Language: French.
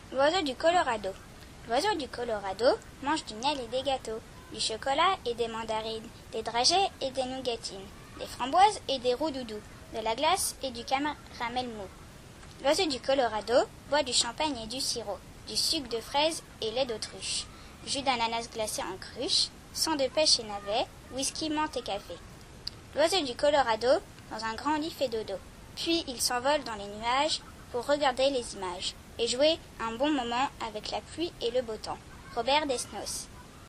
L'oiseau du Colorado. L'oiseau du Colorado mange du miel et des gâteaux, du chocolat et des mandarines, des dragées et des nougatines, des framboises et des roudoudous, de la glace et du caramel mou. L'oiseau du Colorado boit du champagne et du sirop, du sucre de fraise et lait d'autruche, jus d'ananas glacé en cruche, sang de pêche et navets, whisky, menthe et café. L'oiseau du Colorado, dans un grand lit, fait dodo. Puis il s'envole dans les nuages pour regarder les images et jouer un bon moment avec la pluie et le beau temps. Robert Desnos.